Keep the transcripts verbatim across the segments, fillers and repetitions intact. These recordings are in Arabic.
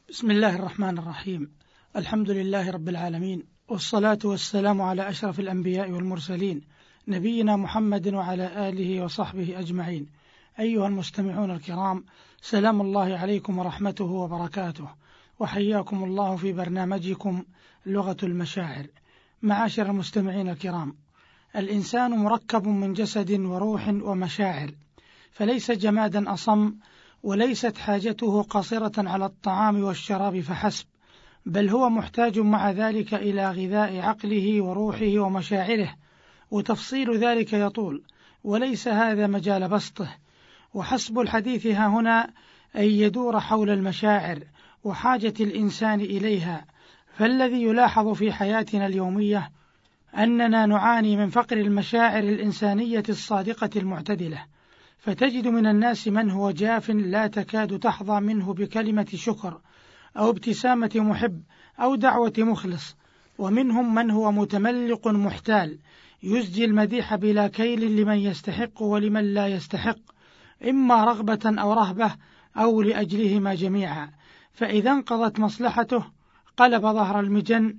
بسم الله الرحمن الرحيم. الحمد لله رب العالمين، والصلاة والسلام على أشرف الأنبياء والمرسلين، نبينا محمد وعلى آله وصحبه أجمعين. أيها المستمعون الكرام، سلام الله عليكم ورحمته وبركاته، وحياكم الله في برنامجكم لغة المشاعر. معاشر المستمعين الكرام، الإنسان مركب من جسد وروح ومشاعر، فليس جمادا أصم، وليست حاجته قاصرة على الطعام والشراب فحسب، بل هو محتاج مع ذلك إلى غذاء عقله وروحه ومشاعره، وتفصيل ذلك يطول، وليس هذا مجال بسطه. وحسب الحديث ها هنا أن يدور حول المشاعر وحاجة الإنسان إليها. فالذي يلاحظ في حياتنا اليومية أننا نعاني من فقر المشاعر الإنسانية الصادقة المعتدلة، فتجد من الناس من هو جاف لا تكاد تحظى منه بكلمة شكر أو ابتسامة محب أو دعوة مخلص، ومنهم من هو متملق محتال يزجي المديح بلا كيل لمن يستحق ولمن لا يستحق، إما رغبة أو رهبة أو لأجلهما جميعا، فإذا انقضت مصلحته قلب ظهر المجن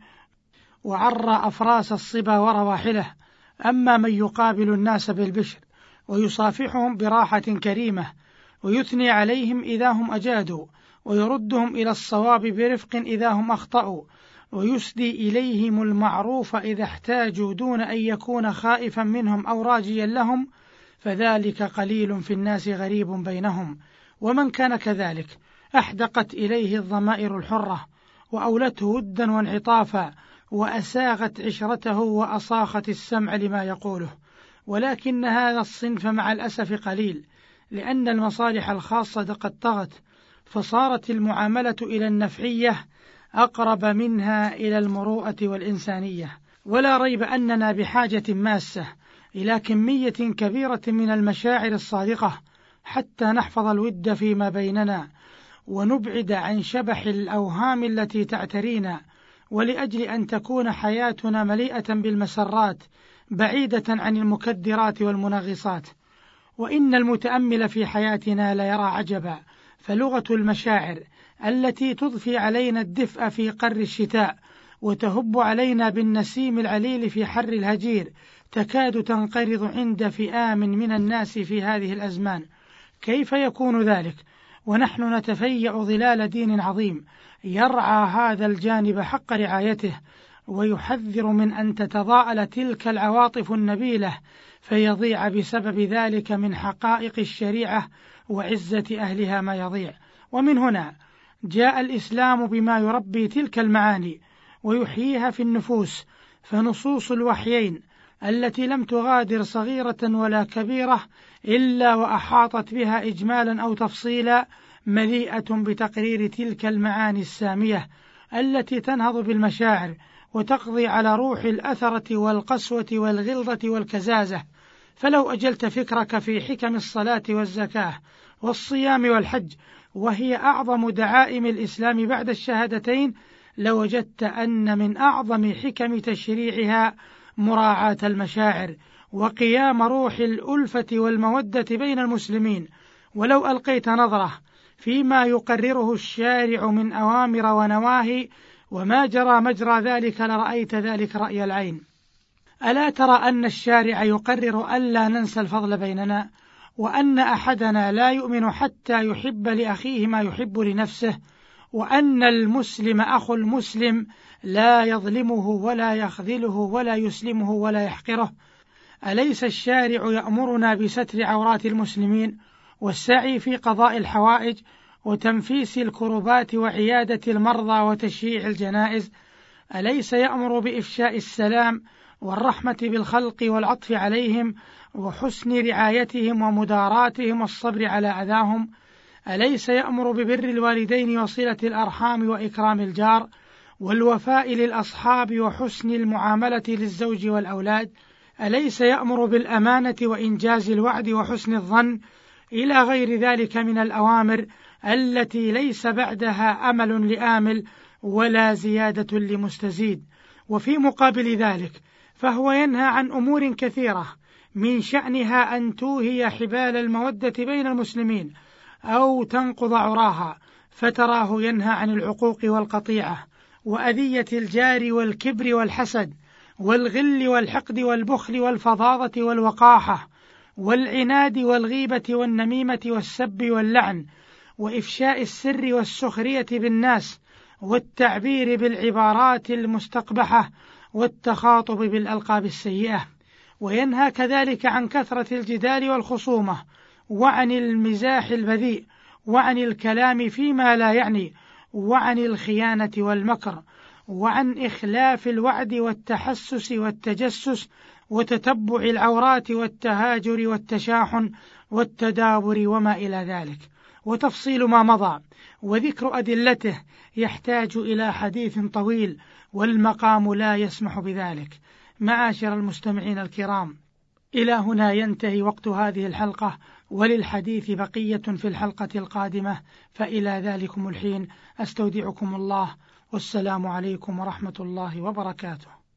وعرى أفراس الصبا ورواحله. أما من يقابل الناس بالبشر ويصافحهم براحة كريمة، ويثني عليهم إذا هم أجادوا، ويردهم إلى الصواب برفق إذا هم أخطأوا، ويسدي إليهم المعروف إذا احتاجوا دون أن يكون خائفا منهم أو راجيا لهم، فذلك قليل في الناس غريب بينهم. ومن كان كذلك أحدقت إليه الضمائر الحرة، وأولته ودا وانعطافا، وأساغت عشرته وأصاخت السمع لما يقوله. ولكن هذا الصنف مع الأسف قليل، لأن المصالح الخاصة قد طغت، فصارت المعاملة إلى النفعية أقرب منها إلى المروءة والإنسانية. ولا ريب أننا بحاجة ماسة إلى كمية كبيرة من المشاعر الصادقة حتى نحفظ الود فيما بيننا، ونبعد عن شبح الأوهام التي تعترينا، ولأجل أن تكون حياتنا مليئة بالمسرات بعيدة عن المكدرات والمنغصات. وإن المتأمل في حياتنا ليرى عجبا، فلغة المشاعر التي تضفي علينا الدفء في قر الشتاء، وتهب علينا بالنسيم العليل في حر الهجير، تكاد تنقرض عند فئام من الناس في هذه الأزمان. كيف يكون ذلك ونحن نتفيأ ظلال دين عظيم يرعى هذا الجانب حق رعايته، ويحذر من أن تتضاءل تلك العواطف النبيلة فيضيع بسبب ذلك من حقائق الشريعة وعزة أهلها ما يضيع. ومن هنا جاء الإسلام بما يربي تلك المعاني ويحييها في النفوس، فنصوص الوحيين التي لم تغادر صغيرة ولا كبيرة إلا وأحاطت بها إجمالا أو تفصيلا، مليئة بتقرير تلك المعاني السامية التي تنهض بالمشاعر وتقضي على روح الأثرة والقسوة والغلظة والكزازة. فلو أجلت فكرك في حكم الصلاة والزكاة والصيام والحج، وهي أعظم دعائم الإسلام بعد الشهادتين، لوجدت أن من أعظم حكم تشريعها مراعاة المشاعر وقيام روح الألفة والمودة بين المسلمين. ولو ألقيت نظرة فيما يقرره الشارع من أوامر ونواهي وما جرى مجرى ذلك لرأيت ذلك رأي العين. ألا ترى أن الشارع يقرر ألا ننسى الفضل بيننا، وأن أحدنا لا يؤمن حتى يحب لأخيه ما يحب لنفسه، وأن المسلم أخو المسلم لا يظلمه ولا يخذله ولا يسلمه ولا يحقره؟ أليس الشارع يأمرنا بستر عورات المسلمين والسعي في قضاء الحوائج وتنفيس الكربات وعيادة المرضى وتشييع الجنائز؟ أليس يأمر بإفشاء السلام والرحمة بالخلق والعطف عليهم وحسن رعايتهم ومداراتهم والصبر على أذاهم؟ أليس يأمر ببر الوالدين وصلة الأرحام وإكرام الجار والوفاء للأصحاب وحسن المعاملة للزوج والأولاد؟ أليس يأمر بالأمانة وإنجاز الوعد وحسن الظن؟ إلى غير ذلك من الأوامر التي ليس بعدها أمل لآمل ولا زيادة لمستزيد. وفي مقابل ذلك فهو ينهى عن أمور كثيرة من شأنها أن توهي حبال المودة بين المسلمين أو تنقض عراها، فتراه ينهى عن العقوق والقطيعة وأذية الجار والكبر والحسد والغل والحقد والبخل والفظاظة والوقاحة والعناد والغيبة والنميمة والسب واللعن وإفشاء السر والسخرية بالناس والتعبير بالعبارات المستقبحة والتخاطب بالألقاب السيئة. وينهى كذلك عن كثرة الجدال والخصومة وعن المزاح البذيء وعن الكلام فيما لا يعني وعن الخيانة والمكر وعن إخلاف الوعد والتحسس والتجسس وتتبع العورات والتهاجر والتشاحن والتدابر وما إلى ذلك. وتفصيل ما مضى وذكر أدلته يحتاج إلى حديث طويل والمقام لا يسمح بذلك. معاشر المستمعين الكرام، إلى هنا ينتهي وقت هذه الحلقة، وللحديث بقية في الحلقة القادمة، فإلى ذلكم الحين أستودعكم الله، والسلام عليكم ورحمة الله وبركاته.